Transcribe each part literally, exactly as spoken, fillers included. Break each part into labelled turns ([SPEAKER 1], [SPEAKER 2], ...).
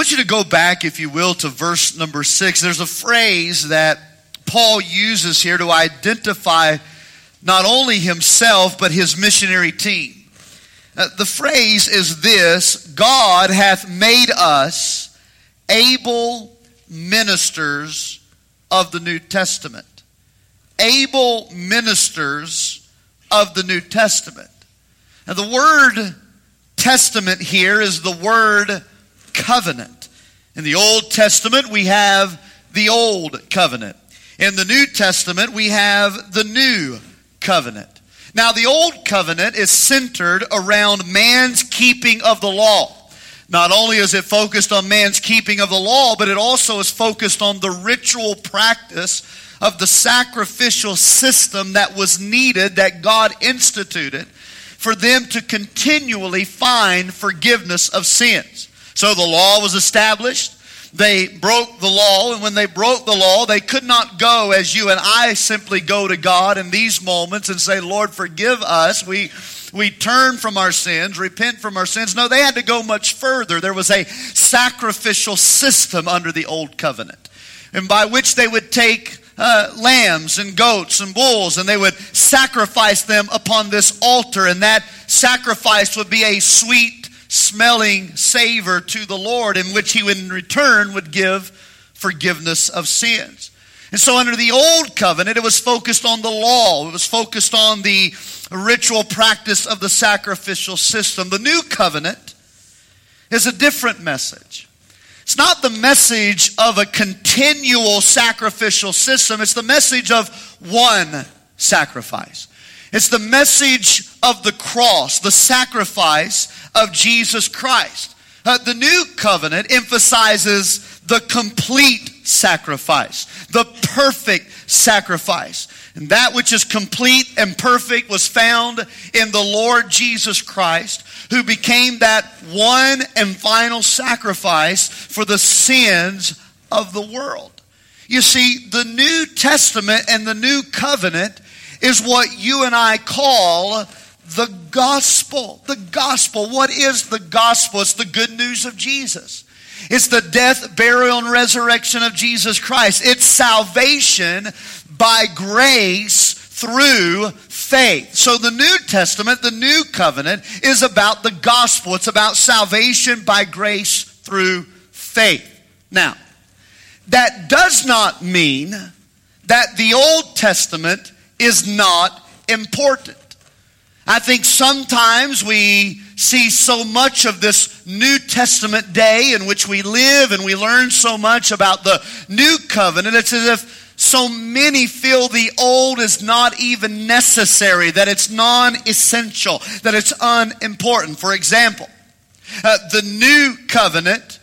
[SPEAKER 1] want you to go back, if you will, to verse number six. There's a phrase that Paul uses here to identify not only himself, but his missionary team. Uh, the phrase is this: God hath made us able ministers of the New Testament. Able ministers of the New Testament. Now the word testament here is the word covenant. In the Old Testament we have the Old Covenant. In the New Testament we have the New Covenant. Now the Old Covenant is centered around man's keeping of the law. Not only is it focused on man's keeping of the law, but it also is focused on the ritual practice of the sacrificial system that was needed, that God instituted, for them to continually find forgiveness of sins. So the law was established. They broke the law, and when they broke the law, they could not go as you and I simply go to God in these moments and say, Lord, forgive us. We we turn from our sins, repent from our sins. No, they had to go much further. There was a sacrificial system under the Old Covenant, and by which they would take Uh, lambs and goats and bulls, and they would sacrifice them upon this altar, and that sacrifice would be a sweet smelling savor to the Lord, in which he would in return would give forgiveness of sins. And so under the Old Covenant, it was focused on the law. It was focused on the ritual practice of the sacrificial system. The New Covenant is a different message. It's not the message of a continual sacrificial system. It's the message of one sacrifice. It's the message of the cross, the sacrifice of Jesus Christ. Uh, the New Covenant emphasizes the complete sacrifice, the perfect sacrifice. And that which is complete and perfect was found in the Lord Jesus Christ, who became that one and final sacrifice for the sins of the world. You see, the New Testament and the New Covenant is what you and I call the gospel. The gospel. What is the gospel? It's the good news of Jesus. It's the death, burial, and resurrection of Jesus Christ. It's salvation by grace through faith. So the New Testament, the New Covenant, is about the gospel. It's about salvation by grace through faith. Now, that does not mean that the Old Testament is not important. I think sometimes we see so much of this New Testament day in which we live, and we learn so much about the New Covenant. It's as if so many feel the old is not even necessary, that it's non-essential, that it's unimportant. For example, uh, the New Covenant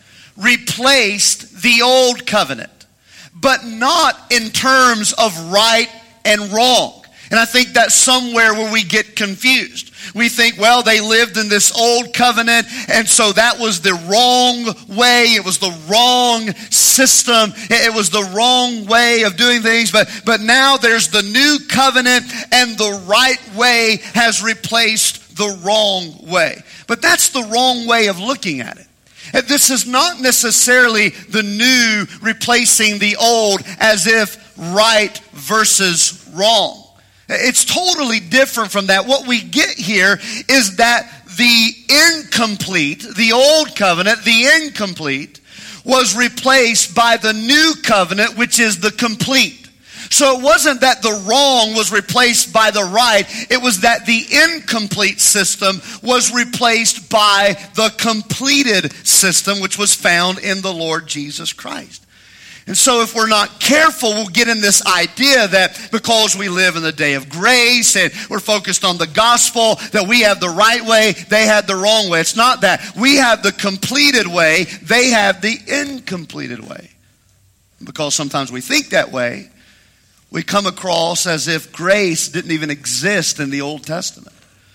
[SPEAKER 1] replaced the Old Covenant, but not in terms of right and wrong. And I think that's somewhere where we get confused. We think, well, they lived in this old covenant, and so that was the wrong way. It was the wrong system. It was the wrong way of doing things. But, but now there's the new covenant, and the right way has replaced the wrong way. But that's the wrong way of looking at it. And this is not necessarily the new replacing the old, as if right versus wrong. It's totally different from that. What we get here is that the incomplete, the old covenant, the incomplete, was replaced by the new covenant, which is the complete. So it wasn't that the wrong was replaced by the right. It was that the incomplete system was replaced by the completed system, which was found in the Lord Jesus Christ. And so if we're not careful, we'll get in this idea that because we live in the day of grace and we're focused on the gospel, that we have the right way, they had the wrong way. It's not that. We have the completed way, they have the incompleted way. Because sometimes we think that way, we come across as if grace didn't even exist in the Old Testament.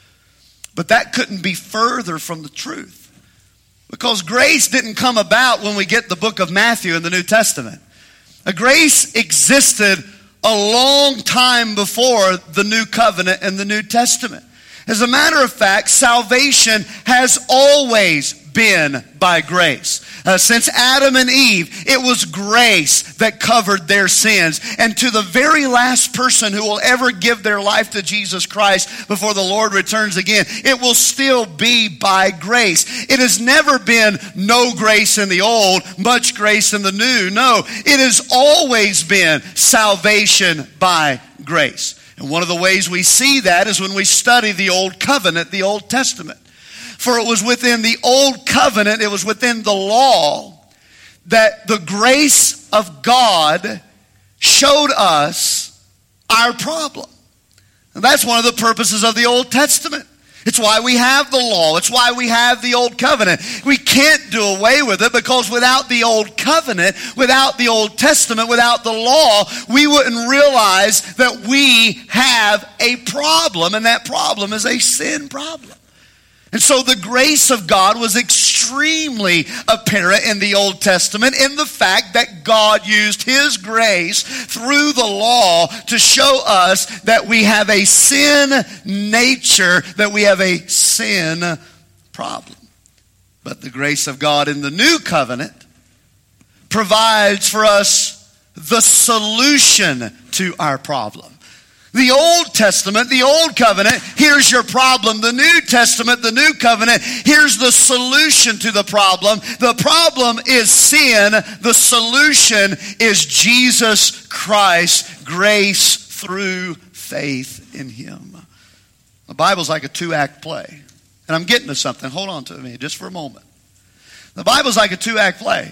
[SPEAKER 1] But that couldn't be further from the truth. Because grace didn't come about when we get the book of Matthew in the New Testament. A grace existed a long time before the New Covenant and the New Testament. As a matter of fact, salvation has always been by grace. Uh, since Adam and Eve, it was grace that covered their sins. And to the very last person who will ever give their life to Jesus Christ before the Lord returns again, it will still be by grace. It has never been no grace in the old, much grace in the new. No, it has always been salvation by grace. And one of the ways we see that is when we study the Old Covenant, the Old Testament. For it was within the Old Covenant, it was within the law, that the grace of God showed us our problem. And that's one of the purposes of the Old Testament. It's why we have the law. It's why we have the Old Covenant. We can't do away with it, because without the Old Covenant, without the Old Testament, without the law, we wouldn't realize that we have a problem, and that problem is a sin problem. And so the grace of God was extremely apparent in the Old Testament in the fact that God used His grace through the law to show us that we have a sin nature, that we have a sin problem. But the grace of God in the New Covenant provides for us the solution to our problem. The Old Testament, the Old Covenant, here's your problem. The New Testament, the New Covenant, here's the solution to the problem. The problem is sin. The solution is Jesus Christ, grace through faith in Him. The Bible's like a two-act play. And I'm getting to something. Hold on to me just for a moment. The Bible's like a two-act play.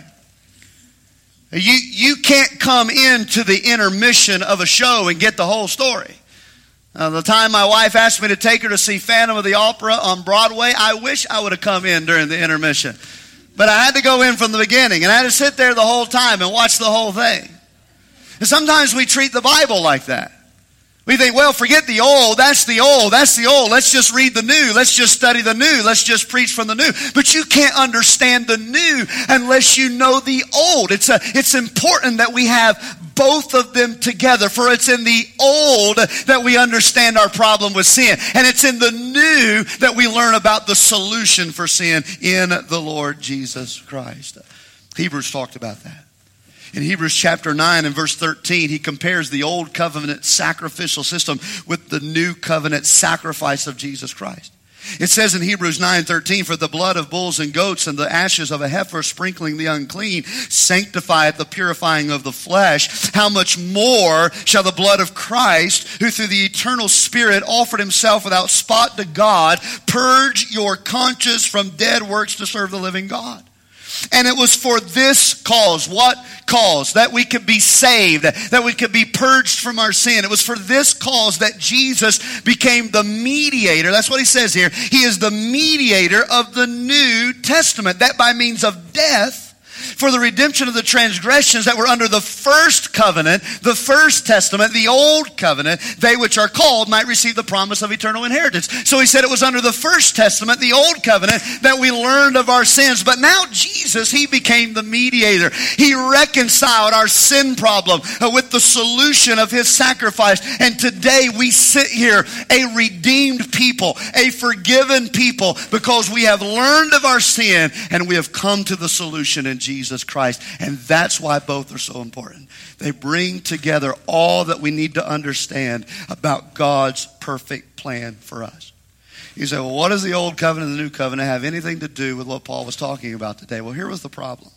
[SPEAKER 1] You, you can't come into the intermission of a show and get the whole story. Uh, the time my wife asked me to take her to see Phantom of the Opera on Broadway, I wish I would have come in during the intermission. But I had to go in from the beginning, and I had to sit there the whole time and watch the whole thing. And sometimes we treat the Bible like that. We think, well, forget the old, that's the old, that's the old. Let's just read the new. Let's just study the new. Let's just preach from the new. But you can't understand the new unless you know the old. It's a, it's important that we have both of them together. For it's in the old that we understand our problem with sin. And it's in the new that we learn about the solution for sin in the Lord Jesus Christ. Hebrews talked about that. In Hebrews chapter nine and verse thirteen, he compares the old covenant sacrificial system with the new covenant sacrifice of Jesus Christ. It says in Hebrews nine thirteen, for the blood of bulls and goats and the ashes of a heifer sprinkling the unclean sanctifieth the purifying of the flesh. How much more shall the blood of Christ, who through the eternal Spirit offered himself without spot to God, purge your conscience from dead works to serve the living God? And it was for this cause. What cause? That we could be saved. That we could be purged from our sin. It was for this cause that Jesus became the mediator. That's what he says here. He is the mediator of the New Testament. That by means of death, for the redemption of the transgressions that were under the first covenant, the first testament, the old covenant, they which are called might receive the promise of eternal inheritance. So he said it was under the first testament, the old covenant, that we learned of our sins. But now Jesus, he became the mediator. He reconciled our sin problem with the solution of his sacrifice. And today we sit here a redeemed people, a forgiven people, because we have learned of our sin and we have come to the solution in Jesus. Jesus Christ. And that's why both are so important. They bring together all that we need to understand about God's perfect plan for us. You say, well, what does the old covenant and the new covenant have anything to do with what Paul was talking about today? Well, here was the problem.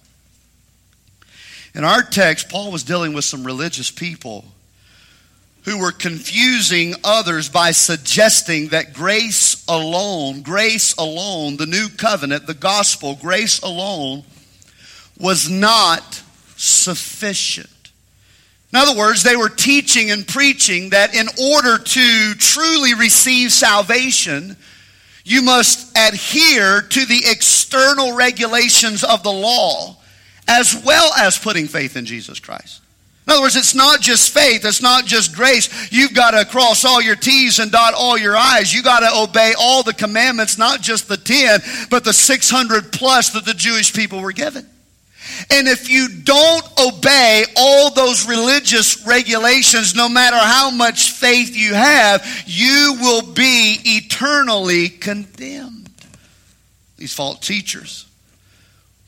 [SPEAKER 1] In our text, Paul was dealing with some religious people who were confusing others by suggesting that grace alone, grace alone, the new covenant, the gospel, grace alone, was not sufficient. In other words, they were teaching and preaching that in order to truly receive salvation, you must adhere to the external regulations of the law as well as putting faith in Jesus Christ. In other words, it's not just faith, it's not just grace. You've got to cross all your T's and dot all your I's. You've got to obey all the commandments, not just the ten, but the six hundred plus that the Jewish people were given. And if you don't obey all those religious regulations, no matter how much faith you have, you will be eternally condemned. These false teachers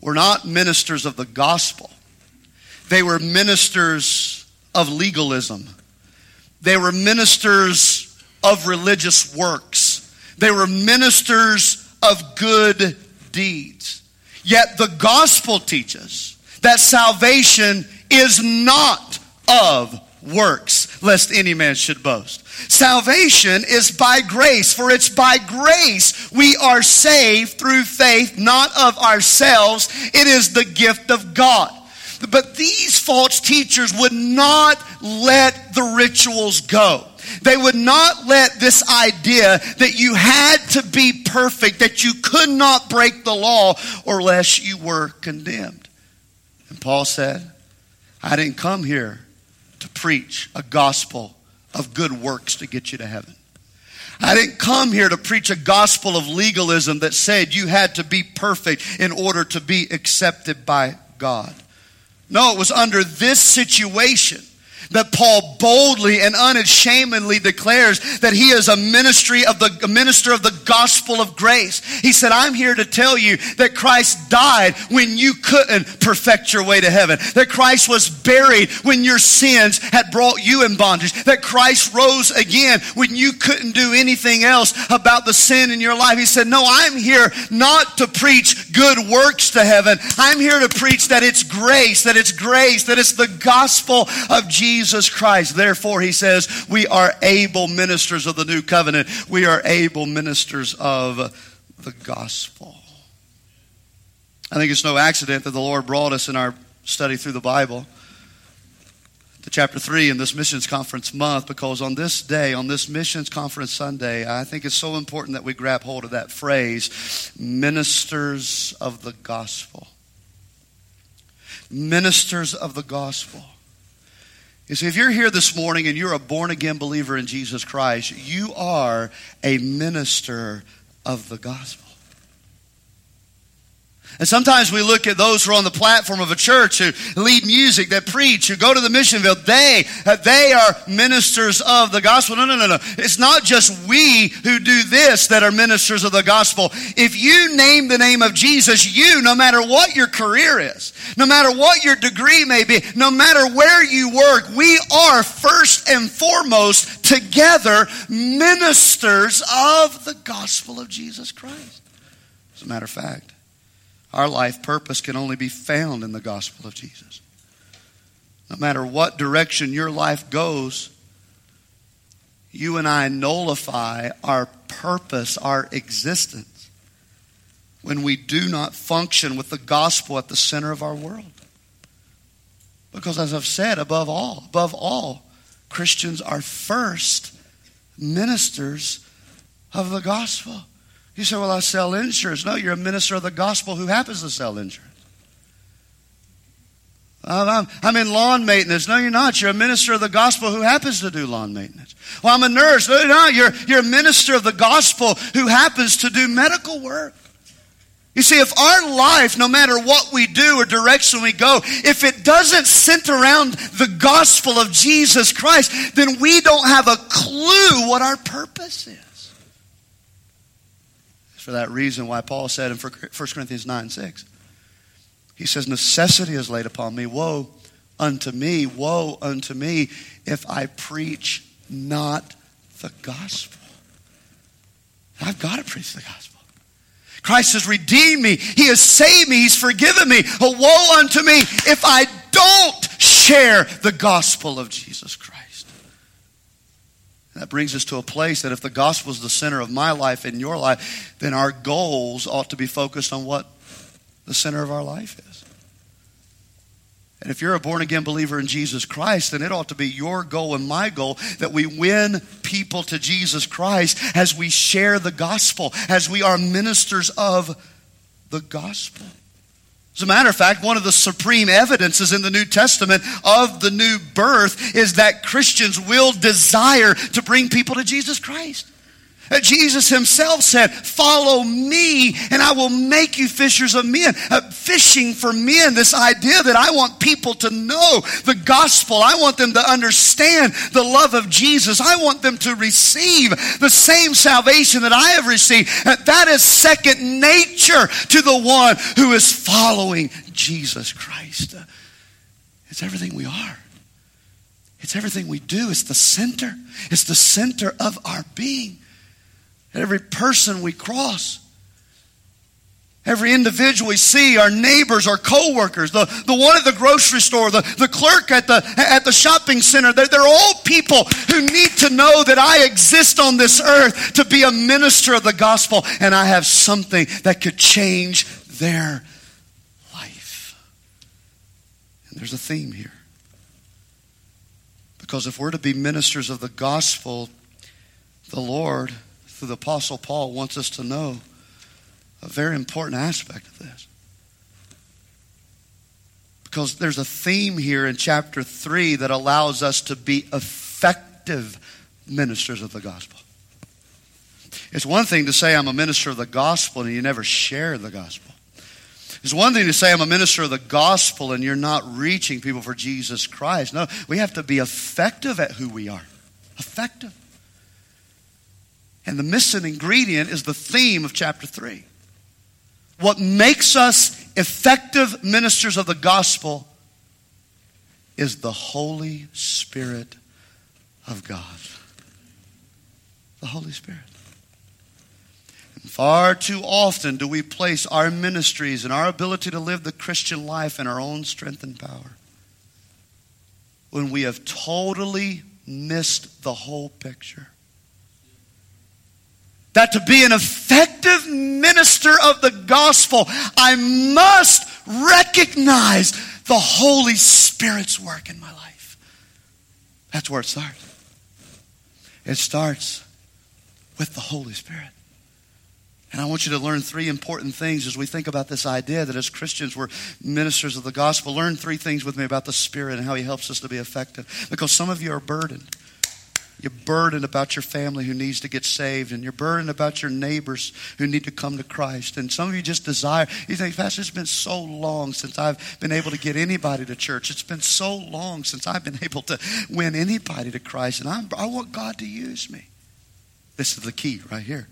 [SPEAKER 1] were not ministers of the gospel. They were ministers of legalism. They were ministers of religious works. They were ministers of good deeds. Yet the gospel teaches that salvation is not of works, lest any man should boast. Salvation is by grace, for it's by grace we are saved through faith, not of ourselves. It is the gift of God. But these false teachers would not let the rituals go. They would not let this idea that you had to be perfect, that you could not break the law, or lest you were condemned. And Paul said, I didn't come here to preach a gospel of good works to get you to heaven. I didn't come here to preach a gospel of legalism that said you had to be perfect in order to be accepted by God. No, it was under this situation that Paul boldly and unashamedly declares that he is a ministry of the a minister of the gospel of grace. He said, I'm here to tell you that Christ died when you couldn't perfect your way to heaven. That Christ was buried when your sins had brought you in bondage. That Christ rose again when you couldn't do anything else about the sin in your life. He said, no, I'm here not to preach good works to heaven. I'm here to preach that it's grace, that it's grace, that it's the gospel of Jesus. Jesus Christ. Therefore, he says, we are able ministers of the new covenant. We are able ministers of the gospel. I think it's no accident that the Lord brought us in our study through the Bible to chapter three in this missions conference month, because on this day, on this missions conference Sunday, I think it's so important that we grab hold of that phrase, ministers of the gospel. Ministers of the gospel. You see, if you're here this morning and you're a born-again believer in Jesus Christ, you are a minister of the gospel. And sometimes we look at those who are on the platform of a church who lead music, that preach, who go to the mission field. They, they are ministers of the gospel. No, no, no, no. It's not just we who do this that are ministers of the gospel. If you name the name of Jesus, you, no matter what your career is, no matter what your degree may be, no matter where you work, we are first and foremost together ministers of the gospel of Jesus Christ. As a matter of fact, our life purpose can only be found in the gospel of Jesus. No matter what direction your life goes, you and I nullify our purpose, our existence, when we do not function with the gospel at the center of our world. Because as I've said, above all, above all, Christians are first ministers of the gospel. You say, well, I sell insurance. No, you're a minister of the gospel who happens to sell insurance. I'm, I'm in lawn maintenance. No, you're not. You're a minister of the gospel who happens to do lawn maintenance. Well, I'm a nurse. No, you're not. You're, you're a minister of the gospel who happens to do medical work. You see, if our life, no matter what we do or direction we go, if it doesn't center around the gospel of Jesus Christ, then we don't have a clue what our purpose is. For that reason why Paul said in First Corinthians nine six, he says, necessity is laid upon me. Woe unto me, woe unto me if I preach not the gospel. I've got to preach the gospel. Christ has redeemed me. He has saved me. He's forgiven me. Oh, woe unto me if I don't share the gospel of Jesus Christ. That brings us to a place that if the gospel is the center of my life and your life, then our goals ought to be focused on what the center of our life is. And if you're a born-again believer in Jesus Christ, then it ought to be your goal and my goal that we win people to Jesus Christ as we share the gospel, as we are ministers of the gospel. As a matter of fact, one of the supreme evidences in the New Testament of the new birth is that Christians will desire to bring people to Jesus Christ. Uh, Jesus himself said, follow me and I will make you fishers of men. Uh, fishing for men, this idea that I want people to know the gospel. I want them to understand the love of Jesus. I want them to receive the same salvation that I have received. Uh, that is second nature to the one who is following Jesus Christ. Uh, it's everything we are. It's everything we do. It's the center. It's the center of our being. Every person we cross, every individual we see, our neighbors, our co-workers, the, the one at the grocery store, the, the clerk at the, at the shopping center, they're, they're all people who need to know that I exist on this earth to be a minister of the gospel, and I have something that could change their life. And there's a theme here. Because if we're to be ministers of the gospel, the Lord, through the Apostle Paul, wants us to know a very important aspect of this. Because there's a theme here in chapter three that allows us to be effective ministers of the gospel. It's one thing to say I'm a minister of the gospel and you never share the gospel. It's one thing to say I'm a minister of the gospel and you're not reaching people for Jesus Christ. No, we have to be effective at who we are. Effective. And the missing ingredient is the theme of chapter three. What makes us effective ministers of the gospel is the Holy Spirit of God. The Holy Spirit. And far too often do we place our ministries and our ability to live the Christian life in our own strength and power, when we have totally missed the whole picture. That to be an effective minister of the gospel, I must recognize the Holy Spirit's work in my life. That's where it starts. It starts with the Holy Spirit. And I want you to learn three important things as we think about this idea that as Christians we're ministers of the gospel. Learn three things with me about the Spirit and how He helps us to be effective. Because some of you are burdened. You're burdened about your family who needs to get saved. And you're burdened about your neighbors who need to come to Christ. And some of you just desire, you think, Pastor, it's been so long since I've been able to get anybody to church. It's been so long since I've been able to win anybody to Christ. And I'm, I want God to use me. This is the key right here.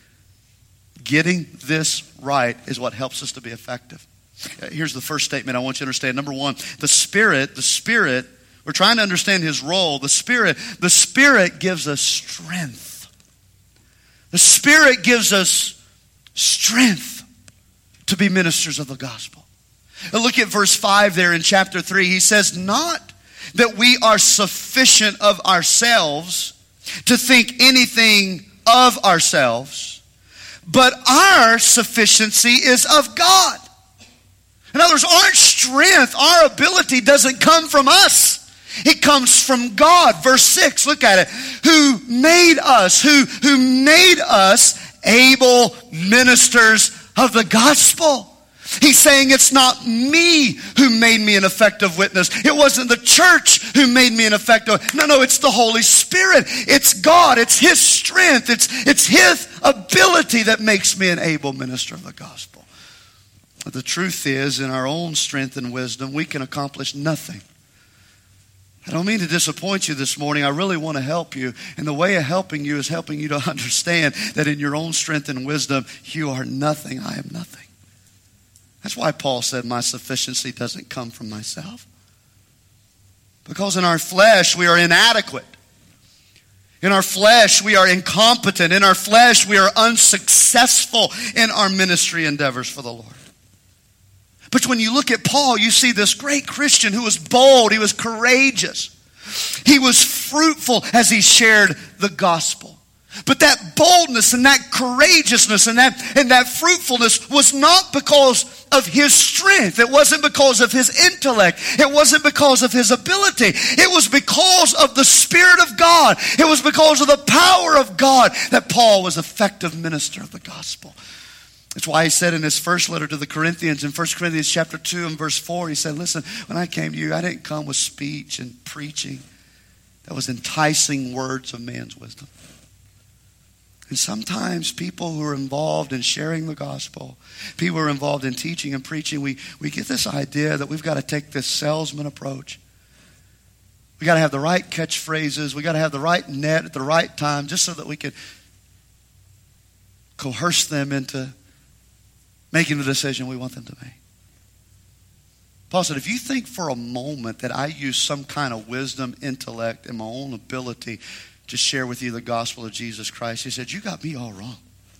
[SPEAKER 1] Getting this right is what helps us to be effective. Here's the first statement I want you to understand. Number one, the Spirit, the Spirit, we're trying to understand His role. The Spirit, the Spirit gives us strength. The Spirit gives us strength to be ministers of the gospel. And look at verse five there in chapter three. He says, not that we are sufficient of ourselves to think anything of ourselves, but our sufficiency is of God. In other words, our strength, our ability doesn't come from us. It comes from God. Verse six, look at it. Who made us, who, who made us able ministers of the gospel. He's saying it's not me who made me an effective witness. It wasn't the church who made me an effective. No, no, it's the Holy Spirit. It's God. It's His strength. It's, it's His ability that makes me an able minister of the gospel. But the truth is, in our own strength and wisdom, we can accomplish nothing. I don't mean to disappoint you this morning. I really want to help you. And the way of helping you is helping you to understand that in your own strength and wisdom, you are nothing. I am nothing. That's why Paul said, my sufficiency doesn't come from myself. Because in our flesh, we are inadequate. In our flesh, we are incompetent. In our flesh, we are unsuccessful in our ministry endeavors for the Lord. But when you look at Paul, you see this great Christian who was bold. He was courageous. He was fruitful as he shared the gospel. But that boldness and that courageousness and that, and that fruitfulness was not because of his strength. It wasn't because of his intellect. It wasn't because of his ability. It was because of the Spirit of God. It was because of the power of God that Paul was an effective minister of the gospel. That's why he said in his first letter to the Corinthians, in First Corinthians chapter two and verse four, he said, listen, when I came to you, I didn't come with speech and preaching that was enticing words of man's wisdom. And sometimes people who are involved in sharing the gospel, people who are involved in teaching and preaching, we, we get this idea that we've got to take this salesman approach. We got to have the right catchphrases. We got to have the right net at the right time just so that we can coerce them into making the decision we want them to make. Paul said, if you think for a moment that I use some kind of wisdom, intellect, and my own ability to share with you the gospel of Jesus Christ, he said, you got me all wrong.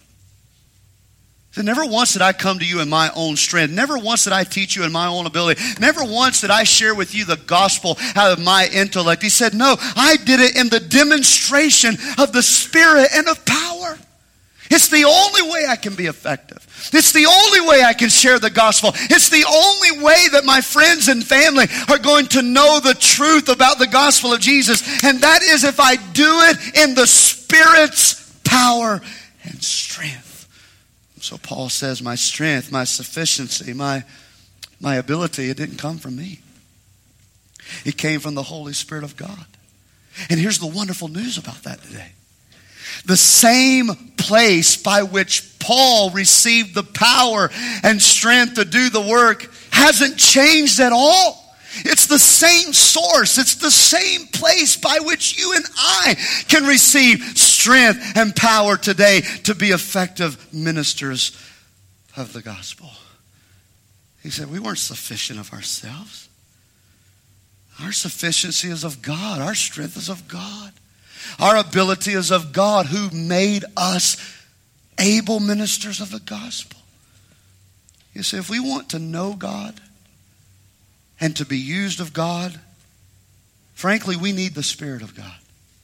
[SPEAKER 1] He said, never once did I come to you in my own strength. Never once did I teach you in my own ability. Never once did I share with you the gospel out of my intellect. He said, no, I did it in the demonstration of the Spirit and of power. It's the only way I can be effective. It's the only way I can share the gospel. It's the only way that my friends and family are going to know the truth about the gospel of Jesus. And that is if I do it in the Spirit's power and strength. So Paul says, my strength, my sufficiency, my, my ability, it didn't come from me. It came from the Holy Spirit of God. And here's the wonderful news about that today. The same place by which Paul received the power and strength to do the work hasn't changed at all. It's the same source. It's the same place by which you and I can receive strength and power today to be effective ministers of the gospel. He said, we weren't sufficient of ourselves. Our sufficiency is of God. Our strength is of God. Our ability is of God who made us able ministers of the gospel. You see, if we want to know God and to be used of God, frankly, we need the Spirit of God.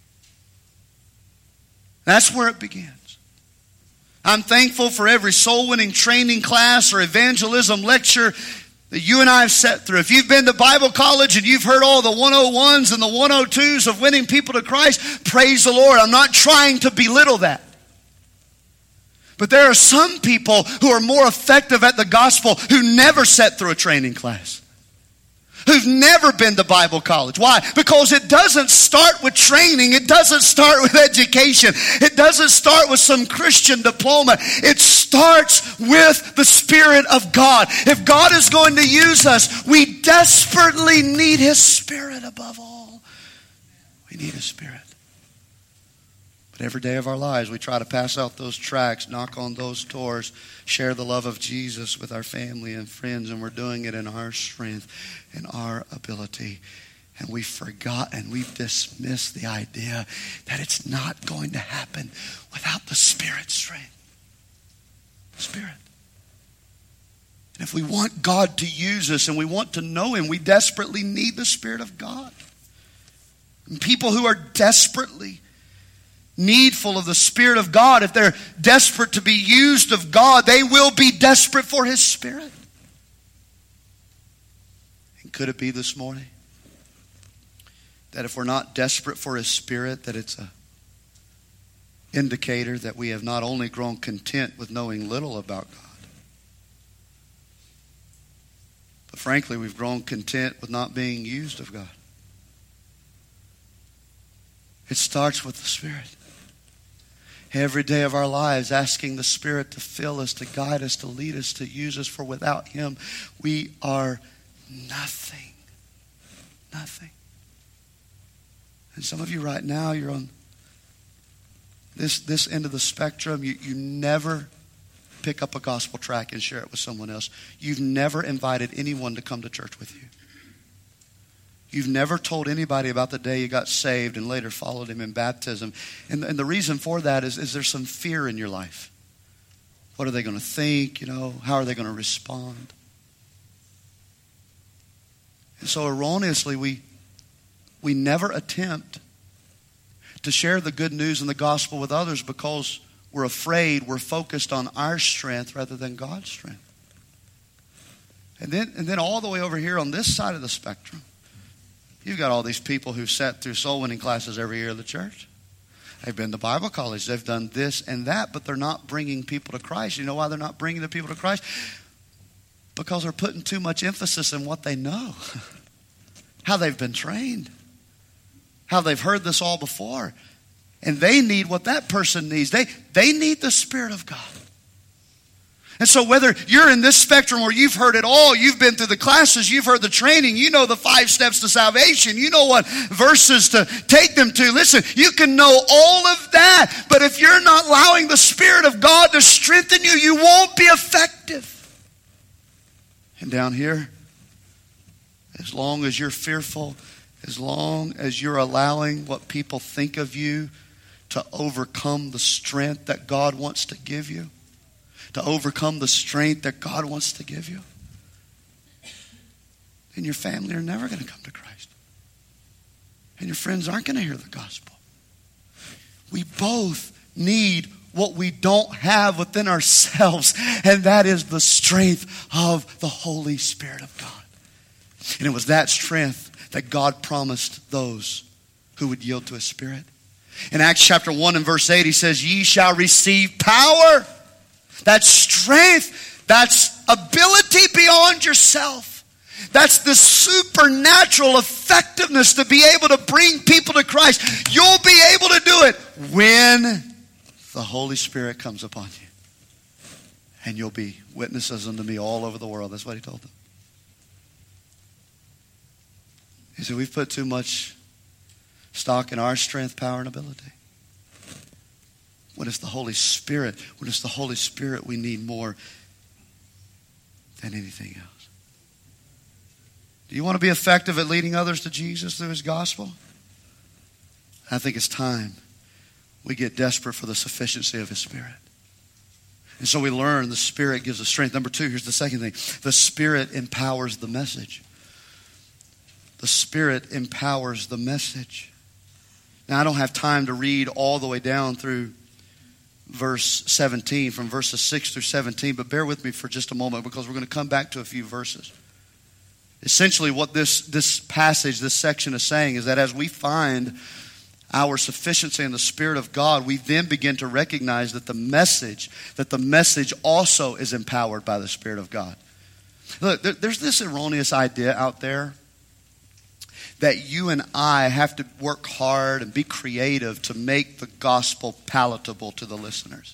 [SPEAKER 1] That's where it begins. I'm thankful for every soul-winning training class or evangelism lecture that you and I have sat through. If you've been to Bible college and you've heard all the one oh ones and the one oh twos of winning people to Christ, praise the Lord. I'm not trying to belittle that. But there are some people who are more effective at the gospel who never sat through a training class. Who've never been to Bible college. Why? Because it doesn't start with training. It doesn't start with education. It doesn't start with some Christian diploma. It starts with the Spirit of God. If God is going to use us, we desperately need His Spirit above all. We need His Spirit. But every day of our lives, we try to pass out those tracts, knock on those doors, share the love of Jesus with our family and friends, and we're doing it in our strength and our ability. And we've forgotten, we've dismissed the idea that it's not going to happen without the Spirit's strength. The Spirit. And if we want God to use us and we want to know Him, we desperately need the Spirit of God. And people who are desperately needful of the Spirit of God, if they're desperate to be used of God, they will be desperate for His Spirit. And could it be this morning that if we're not desperate for His Spirit, that it's an indicator that we have not only grown content with knowing little about God, but frankly, we've grown content with not being used of God. It starts with the Spirit. Every day of our lives, asking the Spirit to fill us, to guide us, to lead us, to use us. For without Him, we are nothing. Nothing. And some of you right now, you're on this, this end of the spectrum. You, you never pick up a gospel tract and share it with someone else. You've never invited anyone to come to church with you. You've never told anybody about the day you got saved and later followed Him in baptism. And, and the reason for that is, is there's some fear in your life. What are they going to think? You know, how are they going to respond? And so erroneously, we, we never attempt to share the good news and the gospel with others because we're afraid we're focused on our strength rather than God's strength. And then, and then all the way over here on this side of the spectrum, you've got all these people who sat through soul winning classes every year of the church. They've been to Bible college. They've done this and that, but they're not bringing people to Christ. You know why they're not bringing the people to Christ? Because they're putting too much emphasis in what they know. How they've been trained. How they've heard this all before. And they need what that person needs. They, they need the Spirit of God. And so whether you're in this spectrum or you've heard it all, you've been through the classes, you've heard the training, you know the five steps to salvation, you know what verses to take them to. Listen, you can know all of that, but if you're not allowing the Spirit of God to strengthen you, you won't be effective. And down here, as long as you're fearful, as long as you're allowing what people think of you to overcome the strength that God wants to give you, to overcome the strength that God wants to give you, then your family are never going to come to Christ. And your friends aren't going to hear the gospel. We both need what we don't have within ourselves, and that is the strength of the Holy Spirit of God. And it was that strength that God promised those who would yield to His Spirit. In Acts chapter one and verse eight, He says, "Ye shall receive power." That's strength. That's ability beyond yourself. That's the supernatural effectiveness to be able to bring people to Christ. You'll be able to do it when the Holy Spirit comes upon you. And you'll be witnesses unto me all over the world. That's what He told them. He said, we've put too much stock in our strength, power, and ability. When it's the Holy Spirit, when it's the Holy Spirit we need more than anything else. Do you want to be effective at leading others to Jesus through His gospel? I think it's time we get desperate for the sufficiency of His Spirit. And so we learn the Spirit gives us strength. Number two, here's the second thing. The Spirit empowers the message. The Spirit empowers the message. Now, I don't have time to read all the way down through verse seventeen, from verses six through seventeen, but bear with me for just a moment because we're going to come back to a few verses. Essentially what this, this passage, this section is saying is that as we find our sufficiency in the Spirit of God, we then begin to recognize that the message, that the message also is empowered by the Spirit of God. Look, there, there's this erroneous idea out there that you and I have to work hard and be creative to make the gospel palatable to the listeners.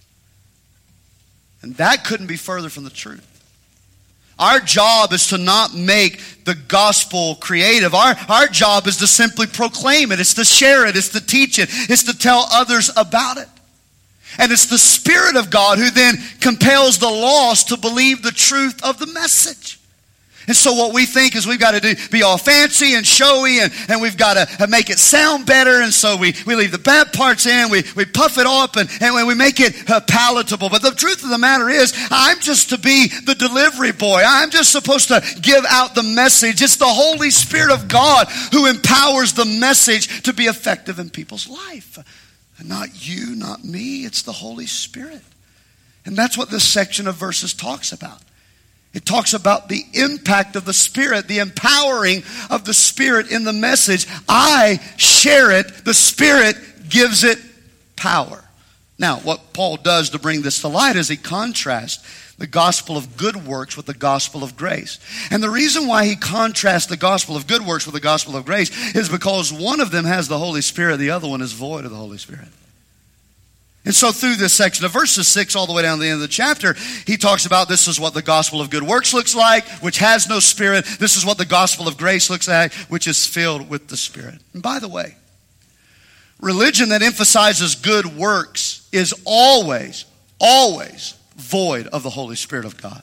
[SPEAKER 1] And that couldn't be further from the truth. Our job is to not make the gospel creative. Our, our job is to simply proclaim it. It's to share it. It's to teach it. It's to tell others about it. And it's the Spirit of God who then compels the lost to believe the truth of the message. And so what we think is we've got to do, be all fancy and showy, and, and we've got to make it sound better. And so we, we leave the bad parts in, we, we puff it up, and, and we make it uh, palatable. But the truth of the matter is, I'm just to be the delivery boy. I'm just supposed to give out the message. It's the Holy Spirit of God who empowers the message to be effective in people's life. And not you, not me. It's the Holy Spirit. And that's what this section of verses talks about. It talks about the impact of the Spirit, the empowering of the Spirit in the message. I share it. The Spirit gives it power. Now, what Paul does to bring this to light is he contrasts the gospel of good works with the gospel of grace. And the reason why he contrasts the gospel of good works with the gospel of grace is because one of them has the Holy Spirit, the other one is void of the Holy Spirit. And so through this section of verses six all the way down to the end of the chapter, he talks about this is what the gospel of good works looks like, which has no Spirit. This is what the gospel of grace looks like, which is filled with the Spirit. And by the way, religion that emphasizes good works is always, always void of the Holy Spirit of God.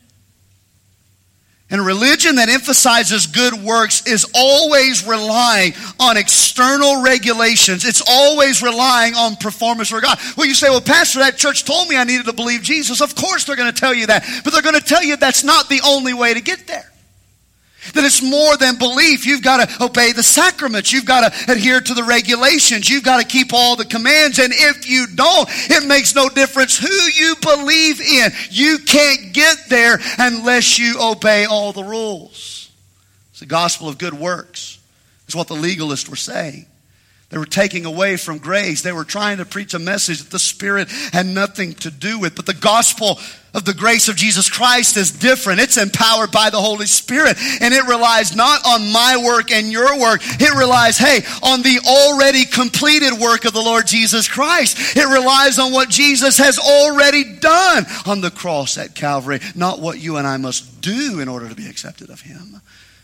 [SPEAKER 1] And a religion that emphasizes good works is always relying on external regulations. It's always relying on performance for God. Well, you say, well, Pastor, that church told me I needed to believe Jesus. Of course they're going to tell you that. But they're going to tell you that's not the only way to get there. That it's more than belief. You've got to obey the sacraments. You've got to adhere to the regulations. You've got to keep all the commands. And if you don't, it makes no difference who you believe in. You can't get there unless you obey all the rules. It's the gospel of good works. It's what the legalists were saying. They were taking away from grace. They were trying to preach a message that the Spirit had nothing to do with. But the gospel of the grace of Jesus Christ is different. It's empowered by the Holy Spirit. And it relies not on my work and your work. It relies, hey, on the already completed work of the Lord Jesus Christ. It relies on what Jesus has already done on the cross at Calvary, not what you and I must do in order to be accepted of Him.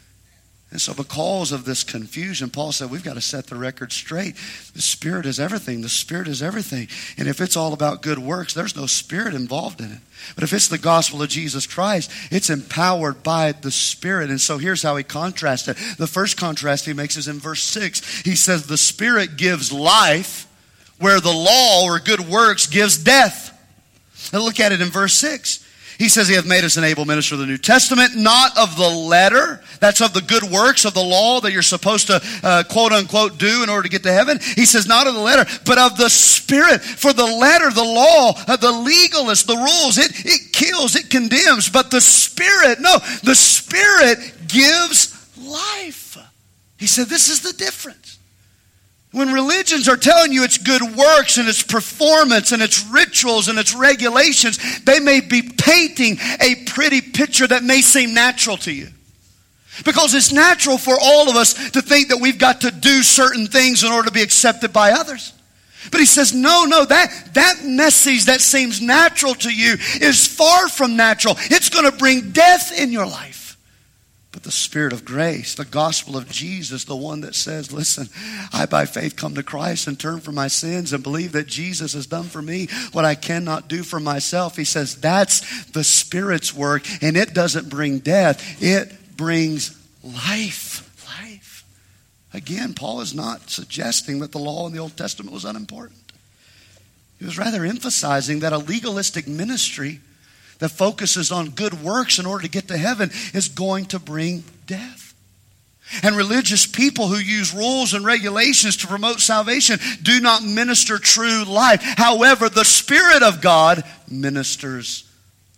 [SPEAKER 1] And so because of this confusion, Paul said we've got to set the record straight. The Spirit is everything. The Spirit is everything. And if it's all about good works, there's no Spirit involved in it. But if it's the gospel of Jesus Christ, it's empowered by the Spirit. And so here's how he contrasts it. The first contrast he makes is in verse six. He says the Spirit gives life where the law or good works gives death. Now look at it in verse six. He says he hath made us an able minister of the New Testament, not of the letter. That's of the good works of the law that you're supposed to uh, quote unquote do in order to get to heaven. He says not of the letter, but of the Spirit. For the letter, the law, uh, the legalist, the rules, it, it kills, it condemns. But the Spirit, no, the Spirit gives life. He said this is the difference. When religions are telling you it's good works and it's performance and it's rituals and it's regulations, they may be painting a pretty picture that may seem natural to you. Because it's natural for all of us to think that we've got to do certain things in order to be accepted by others. But he says, no, no, that, that message that seems natural to you is far from natural. It's going to bring death in your life. But the Spirit of grace, the gospel of Jesus, the one that says, listen, I by faith come to Christ and turn from my sins and believe that Jesus has done for me what I cannot do for myself. He says that's the Spirit's work, and it doesn't bring death. It brings life. Life. Again, Paul is not suggesting that the law in the Old Testament was unimportant. He was rather emphasizing that a legalistic ministry that focuses on good works in order to get to heaven is going to bring death. And religious people who use rules and regulations to promote salvation do not minister true life. However, the Spirit of God ministers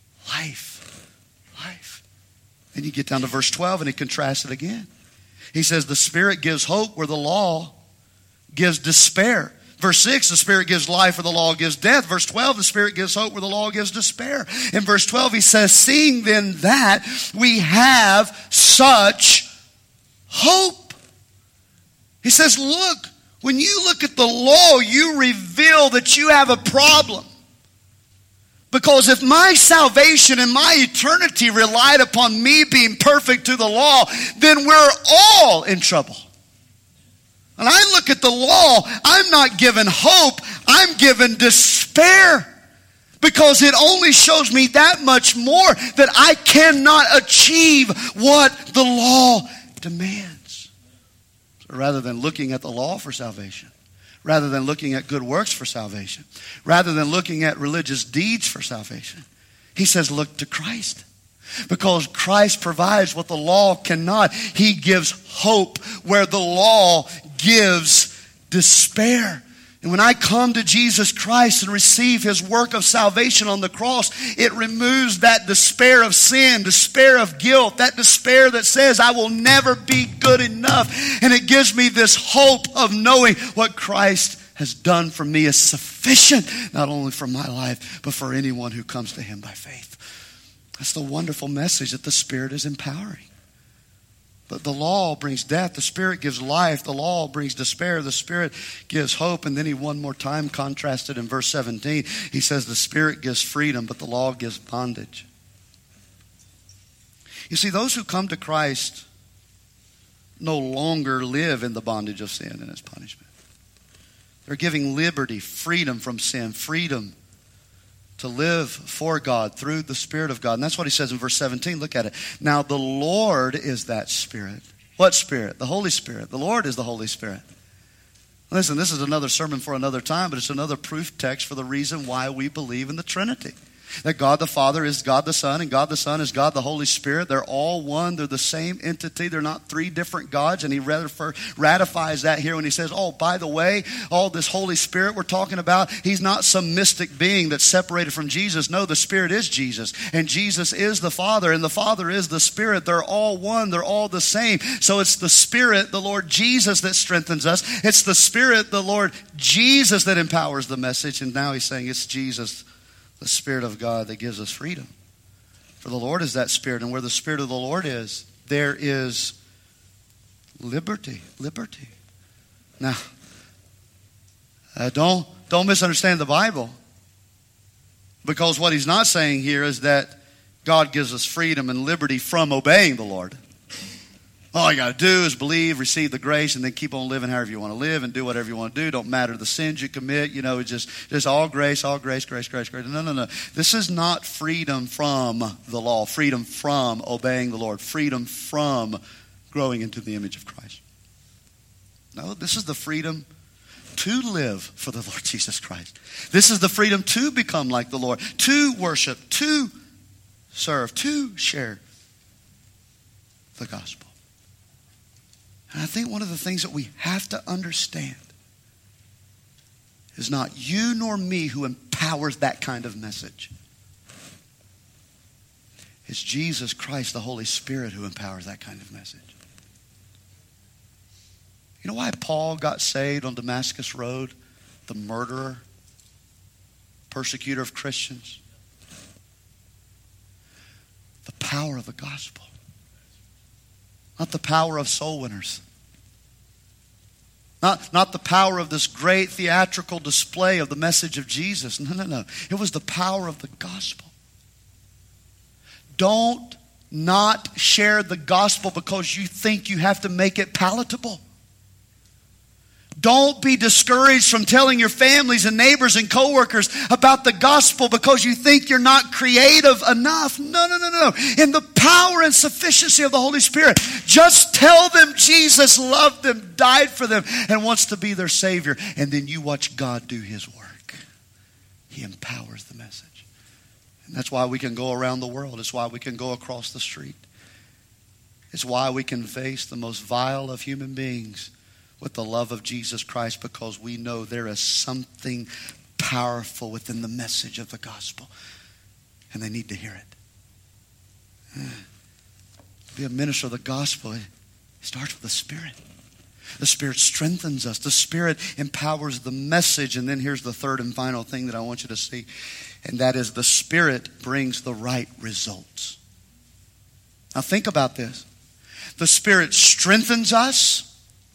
[SPEAKER 1] life. Life. Then you get down to verse twelve and he contrasts it again. He says the Spirit gives hope where the law gives despair. Verse six, the Spirit gives life where the law gives death. Verse twelve, the Spirit gives hope where the law gives despair. In verse twelve, he says, seeing then that we have such hope. He says, look, when you look at the law, you reveal that you have a problem. Because if my salvation and my eternity relied upon me being perfect to the law, then we're all in trouble. And I look at the law, I'm not given hope, I'm given despair. Because it only shows me that much more that I cannot achieve what the law demands. So rather than looking at the law for salvation, rather than looking at good works for salvation, rather than looking at religious deeds for salvation, he says look to Christ. Because Christ provides what the law cannot. He gives hope where the law gives despair. And when I come to Jesus Christ and receive His work of salvation on the cross, it removes that despair of sin, despair of guilt, that despair that says I will never be good enough. And it gives me this hope of knowing what Christ has done for me is sufficient, not only for my life, but for anyone who comes to Him by faith. That's the wonderful message that the Spirit is empowering. But the law brings death. The Spirit gives life. The law brings despair. The Spirit gives hope. And then he one more time contrasted in verse seventeen. He says the Spirit gives freedom, but the law gives bondage. You see, those who come to Christ no longer live in the bondage of sin and its punishment. They're giving liberty, freedom from sin, freedom to live for God through the Spirit of God. And that's what he says in verse seventeen. Look at it. Now the Lord is that Spirit. What Spirit? The Holy Spirit. The Lord is the Holy Spirit. Listen, this is another sermon for another time, but it's another proof text for the reason why we believe in the Trinity. That God the Father is God the Son, and God the Son is God the Holy Spirit. They're all one. They're the same entity. They're not three different gods. And he ratifies that here when he says, oh, by the way, all this Holy Spirit we're talking about, he's not some mystic being that's separated from Jesus. No, the Spirit is Jesus. And Jesus is the Father, and the Father is the Spirit. They're all one. They're all the same. So it's the Spirit, the Lord Jesus, that strengthens us. It's the Spirit, the Lord Jesus, that empowers the message. And now he's saying it's Jesus, the Spirit of God that gives us freedom. For the Lord is that Spirit, and where the Spirit of the Lord is, there is liberty. Liberty. Now, uh, don't, don't misunderstand the Bible. Because what he's not saying here is that God gives us freedom and liberty from obeying the Lord. All you got to do is believe, receive the grace, and then keep on living however you want to live and do whatever you want to do. Don't matter the sins you commit. You know, it's just, just all grace, all grace, grace, grace, grace. No, no, no. This is not freedom from the law. Freedom from obeying the Lord. Freedom from growing into the image of Christ. No, this is the freedom to live for the Lord Jesus Christ. This is the freedom to become like the Lord, to worship, to serve, to share the gospel. And I think one of the things that we have to understand is not you nor me who empowers that kind of message. It's Jesus Christ, the Holy Spirit, who empowers that kind of message. You know why Paul got saved on Damascus Road? The murderer, persecutor of Christians. The power of the gospel. Not the power of soul winners. Not, not the power of this great theatrical display of the message of Jesus. No, no, no. It was the power of the gospel. Don't not share the gospel because you think you have to make it palatable. Don't be discouraged from telling your families and neighbors and coworkers about the gospel because you think you're not creative enough. No, no, no, no. In the power and sufficiency of the Holy Spirit, just tell them Jesus loved them, died for them, and wants to be their Savior. And then you watch God do His work. He empowers the message. And that's why we can go around the world. It's why we can go across the street. It's why we can face the most vile of human beings with the love of Jesus Christ, because we know there is something powerful within the message of the gospel. And they need to hear it. Be a minister of the gospel. It starts with the Spirit. The Spirit strengthens us. The Spirit empowers the message. And then here's the third and final thing that I want you to see. And that is the Spirit brings the right results. Now think about this. The Spirit strengthens us.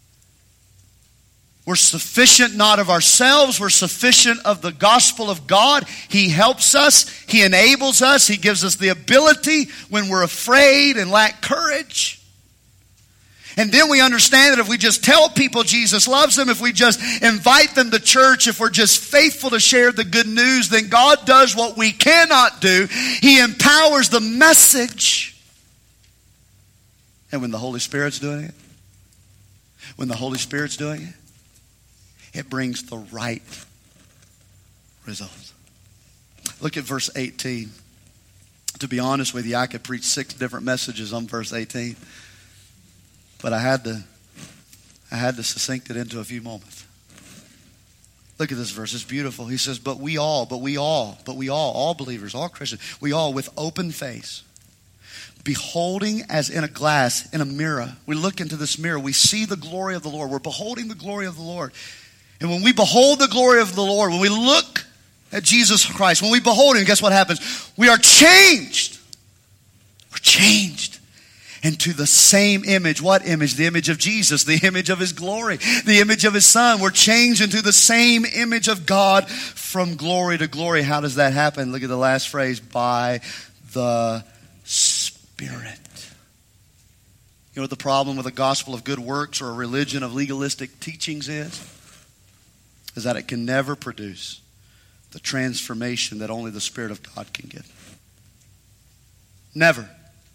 [SPEAKER 1] We're sufficient not of ourselves. We're sufficient of the gospel of God. He helps us. He enables us. He gives us the ability when we're afraid and lack courage. And then we understand that if we just tell people Jesus loves them, if we just invite them to church, if we're just faithful to share the good news, then God does what we cannot do. He empowers the message. And when the Holy Spirit's doing it, when the Holy Spirit's doing it, it brings the right results. Look at verse eighteen. To be honest with you, I could preach six different messages on verse eighteen. But I had to I had to succinct it into a few moments. Look at this verse. It's beautiful. He says, but we all, but we all, but we all, all believers, all Christians, we all with open face, beholding as in a glass, in a mirror. We look into this mirror. We see the glory of the Lord. We're beholding the glory of the Lord. And when we behold the glory of the Lord, when we look at Jesus Christ, when we behold Him, guess what happens? We are changed. We're changed into the same image. What image? The image of Jesus, the image of His glory, the image of His Son. We're changed into the same image of God from glory to glory. How does that happen? Look at the last phrase. By the Spirit. You know what the problem with a gospel of good works or a religion of legalistic teachings is? Is that it can never produce the transformation that only the Spirit of God can give. Never.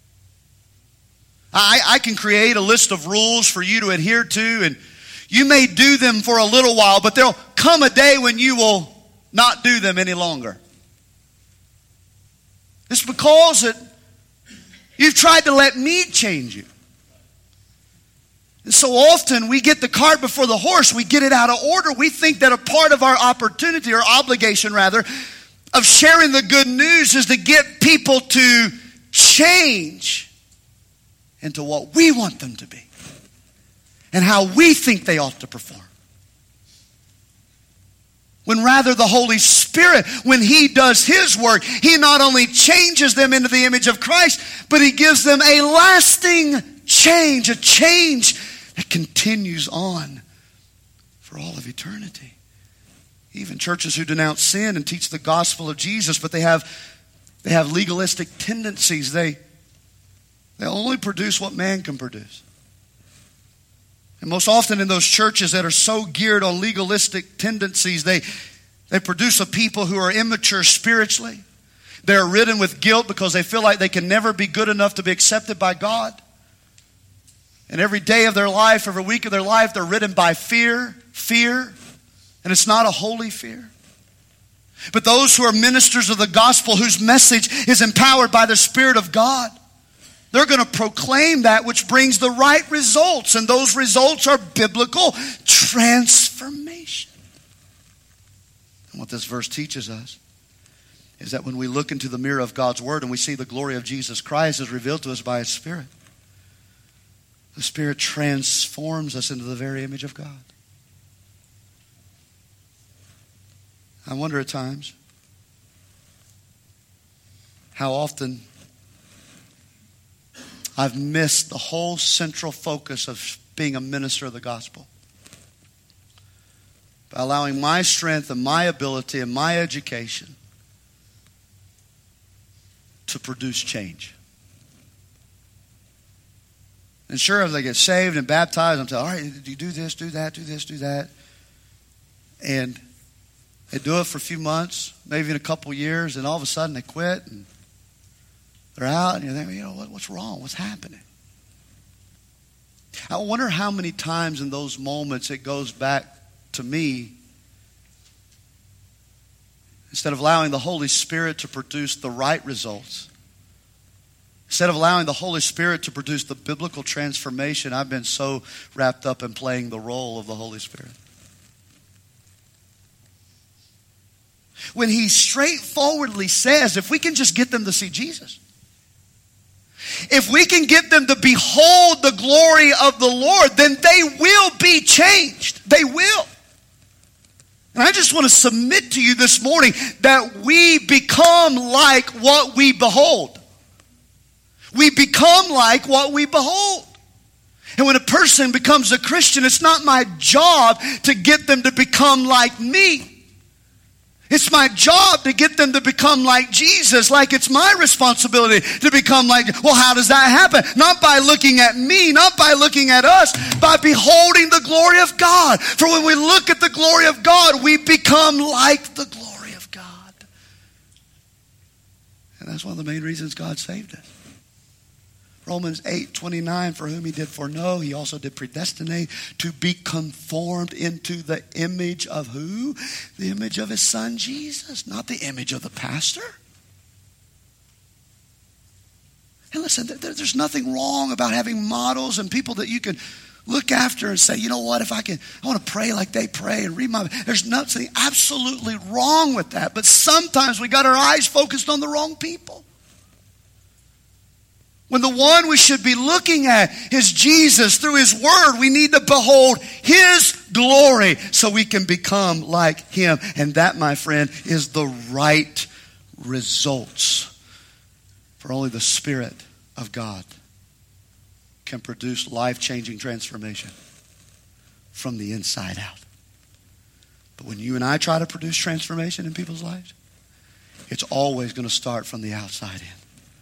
[SPEAKER 1] I, I can create a list of rules for you to adhere to, and you may do them for a little while, but there'll come a day when you will not do them any longer. It's because that you've tried to let me change you. And so often we get the cart before the horse. We get it out of order. We think that a part of our opportunity, or obligation rather, of sharing the good news is to get people to change into what we want them to be and how we think they ought to perform. When rather the Holy Spirit, when He does His work, He not only changes them into the image of Christ, but He gives them a lasting change, a change that continues on for all of eternity. Even churches who denounce sin and teach the gospel of Jesus, but they have they have legalistic tendencies. They, they only produce what man can produce. And most often in those churches that are so geared on legalistic tendencies, they, they produce a people who are immature spiritually. They're ridden with guilt because they feel like they can never be good enough to be accepted by God. And every day of their life, every week of their life, they're ridden by fear, fear. And it's not a holy fear. But those who are ministers of the gospel, whose message is empowered by the Spirit of God, they're going to proclaim that which brings the right results. And those results are biblical transformation. And what this verse teaches us is that when we look into the mirror of God's Word and we see the glory of Jesus Christ as revealed to us by His Spirit, the Spirit transforms us into the very image of God. I wonder at times how often I've missed the whole central focus of being a minister of the gospel. By allowing my strength and my ability and my education to produce change. And sure, as they get saved and baptized, I'm telling, all right, you do this, do that, do this, do that. And they do it for a few months, maybe in a couple years, and all of a sudden they quit and they're out, and you're thinking, you know, what, what's wrong? What's happening? I wonder how many times in those moments it goes back to me. Instead of allowing the Holy Spirit to produce the right results, instead of allowing the Holy Spirit to produce the biblical transformation, I've been so wrapped up in playing the role of the Holy Spirit. When He straightforwardly says, if we can just get them to see Jesus, if we can get them to behold the glory of the Lord, then they will be changed. They will. And I just want to submit to you this morning that we become like what we behold. We become like what we behold. And when a person becomes a Christian, it's not my job to get them to become like me. It's my job to get them to become like Jesus, like it's my responsibility to become like, well, how does that happen? Not by looking at me, not by looking at us, by beholding the glory of God. For when we look at the glory of God, we become like the glory of God. And that's one of the main reasons God saved us. Romans eight twenty-nine, for whom He did foreknow, He also did predestinate to be conformed into the image of who? The image of His Son Jesus, not the image of the pastor. And listen, there's nothing wrong about having models and people that you can look after and say, you know what, if I can, I want to pray like they pray and read my, there's nothing absolutely wrong with that. But sometimes we got our eyes focused on the wrong people. When the one we should be looking at is Jesus through His Word, we need to behold His glory so we can become like Him. And that, my friend, is the right results. For only the Spirit of God can produce life-changing transformation from the inside out. But when you and I try to produce transformation in people's lives, it's always going to start from the outside in.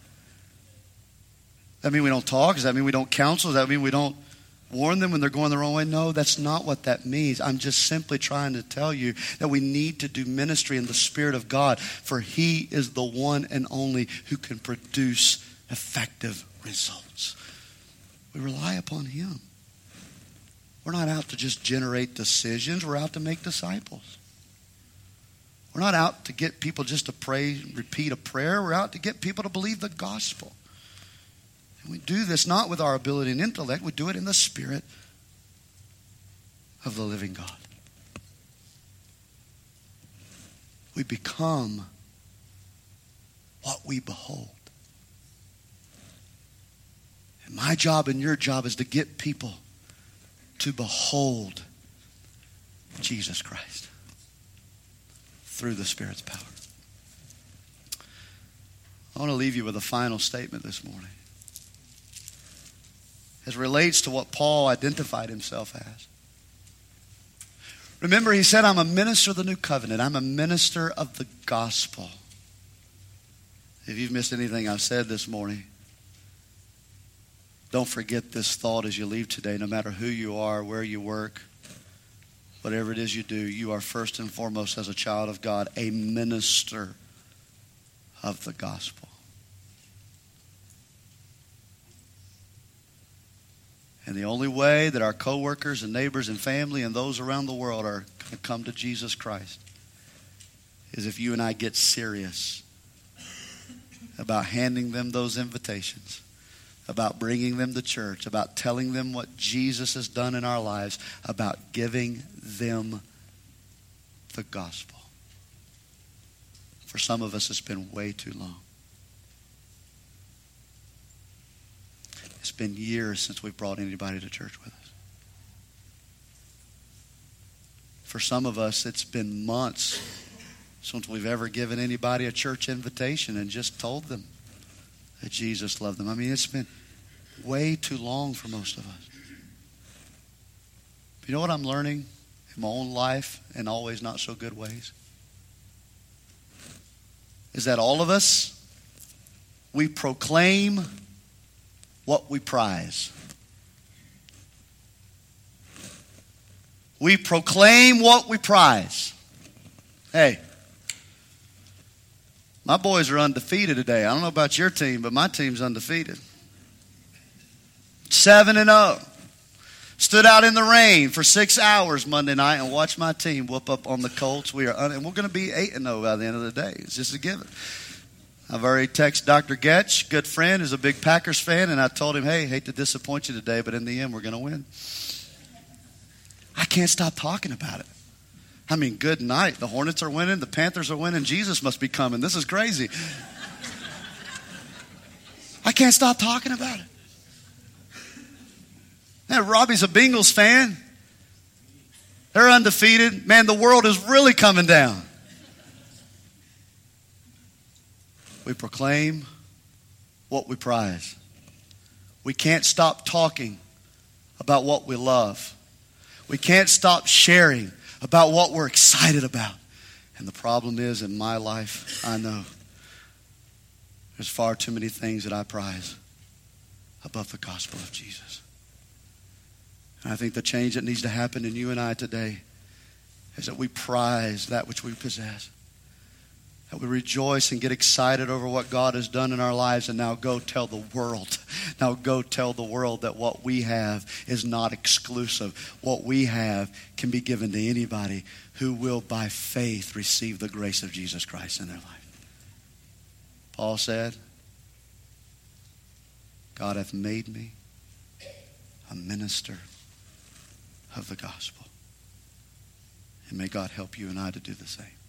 [SPEAKER 1] Does that mean we don't talk? Does that mean we don't counsel? Does that mean we don't warn them when they're going the wrong way? No, that's not what that means. I'm just simply trying to tell you that we need to do ministry in the Spirit of God, for He is the one and only who can produce effective results. We rely upon Him. We're not out to just generate decisions. We're out to make disciples. We're not out to get people just to pray, repeat a prayer. We're out to get people to believe the gospel. And we do this not with our ability and intellect. We do it in the Spirit of the living God. We become what we behold. And my job and your job is to get people to behold Jesus Christ. through the Spirit's power. I want to leave you with a final statement this morning. As relates to what Paul identified himself as. Remember, he said, I'm a minister of the new covenant. I'm a minister of the gospel. If you've missed anything I've said this morning, don't forget this thought as you leave today. No matter who you are, where you work, whatever it is you do, you are first and foremost as a child of God, a minister of the gospel. And the only way that our coworkers and neighbors and family and those around the world are going to come to Jesus Christ is if you and I get serious about handing them those invitations, about bringing them to church, about telling them what Jesus has done in our lives, about giving them the gospel. For some of us, it's been way too long. It's been years since we've brought anybody to church with us. For some of us, it's been months since we've ever given anybody a church invitation and just told them that Jesus loved them. I mean, it's been way too long for most of us. You know what I'm learning in my own life in always not so good ways? Is that all of us, we proclaim what we prize. We proclaim what we prize. Hey, my boys are undefeated today. I don't know about your team, but my team's undefeated. seven and oh. Stood out in the rain for six hours Monday night and watched my team whoop up on the Colts. We are un- and we're going to be eight and oh by the end of the day. It's just a given. I've already texted Doctor Getch, good friend, who's a big Packers fan, and I told him, hey, hate to disappoint you today, but in the end, we're going to win. I can't stop talking about it. I mean, good night. The Hornets are winning. The Panthers are winning. Jesus must be coming. This is crazy. I can't stop talking about it. Man, Robbie's a Bengals fan. They're undefeated. Man, the world is really coming down. We proclaim what we prize. We can't stop talking about what we love. We can't stop sharing about what we're excited about. And the problem is, in my life, I know there's far too many things that I prize above the gospel of Jesus. And I think the change that needs to happen in you and I today is that we prize that which we possess. That we rejoice and get excited over what God has done in our lives, and now go tell the world. Now go tell the world that what we have is not exclusive. What we have can be given to anybody who will by faith receive the grace of Jesus Christ in their life. Paul said, God hath made me a minister of the gospel. And may God help you and I to do the same.